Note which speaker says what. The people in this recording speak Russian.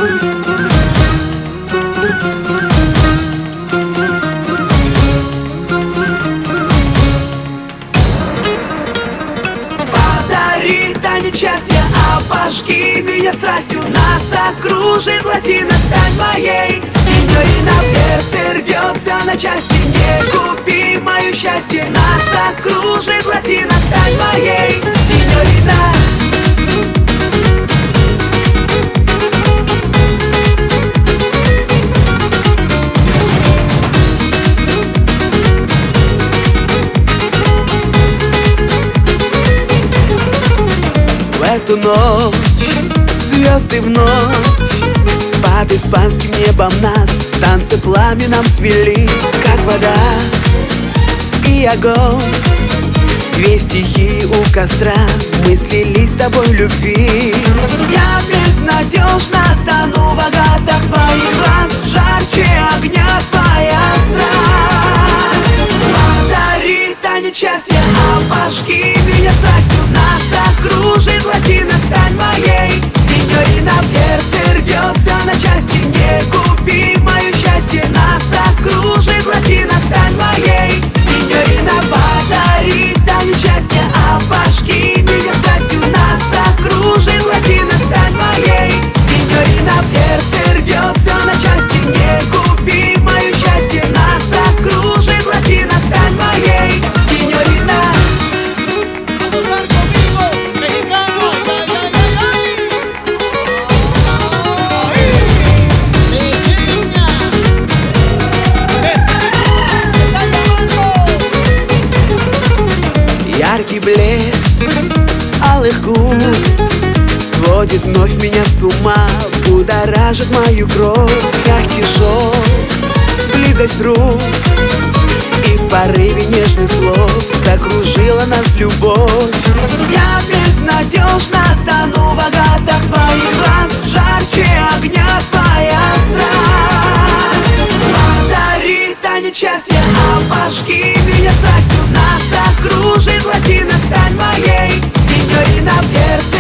Speaker 1: Подари танец счастья, обожги меня страстью. Нас окружит латина, стань моей синьорина. Сердце рвется на части, не купи мое счастье. Нас окружит латина, стань моей синьорина. В эту ночь звезды вновь под испанским небом нас танцы пламенем свели, как вода и огонь. Две стихии у костра, мы слились с тобой в любви. Я безнадежно тону в агатах твоих глаз, жарче огня твоя страсть. Подари танец счастья, обожги меня страстью. Нас окружит латина, стань моей синьорина. Сердце рвется на части, не купи мое счастье. Нас окружит латина, стань моей синьорина. Подари танец счастья, обожги меня страстью. Нас окружит латина, стань моей синьорина. Сердце рвется на части, не купи мое счастье. Нас окружит латина, стань моей синьорина. Яркий блеск алых губ сводит вновь меня с ума, будоражит мою кровь. Мягкий шелк, близость рук и в порыве нежных слов закружила нас любовь. Я безнадежно тону в агатах твоих глаз, жарче огня твоя страсть. Подари танец счастья, обожги меня страстью. Нас окружит латина, стань моей синьорина. В сердце